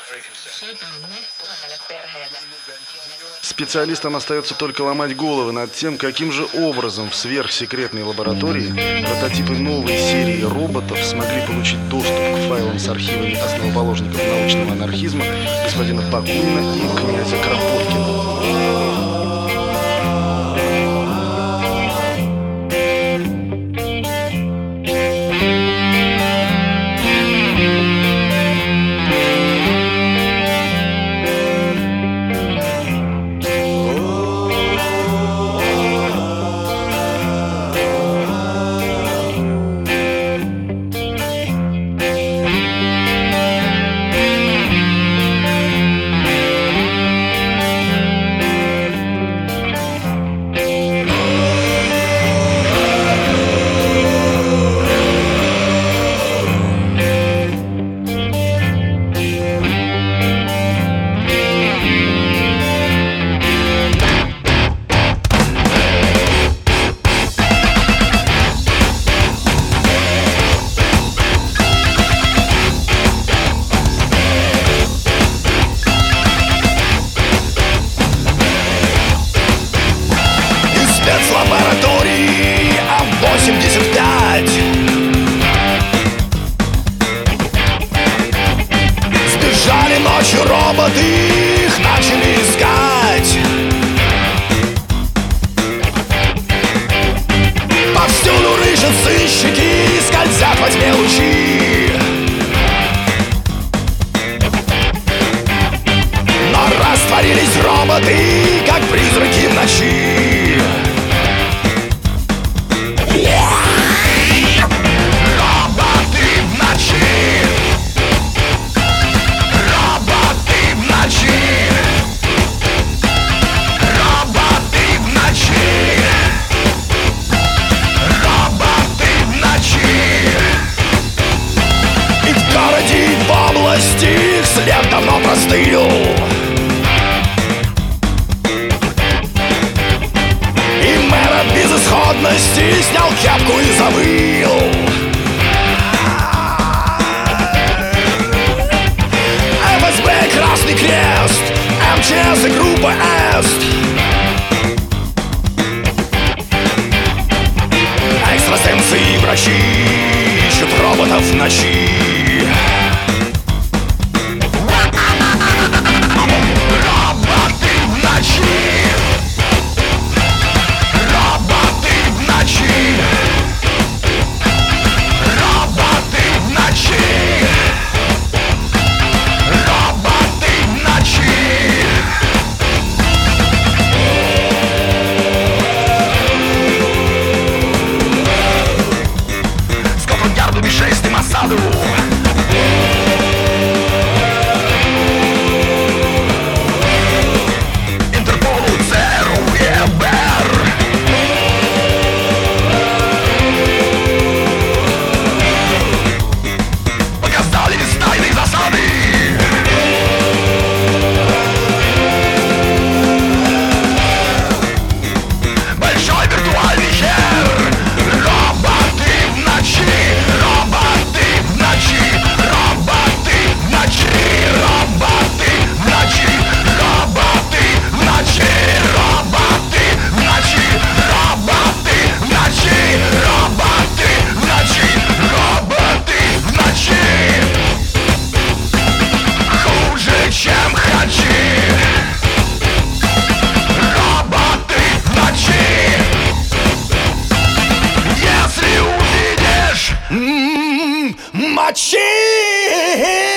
Специалистам остается только ломать головы над тем, каким же образом в сверхсекретной лаборатории прототипы новой серии роботов смогли получить доступ к файлам с архивами основоположников научного анархизма господина Бакунина и князя Кропоткина. Спецлаборатории А-85 сбежали ночью роботы, их начали искать. Повсюду рыщут сыщики, скользят во тьме лучи. Но растворились роботы, как призраки в ночи. Их след давно простыл, и мэр от безысходности снял кепку и завыл. ФСБ, Красный Крест, МЧС и группа ЭСТ. Экстрасенсы и врачи ищут роботов в ночи. Мочи!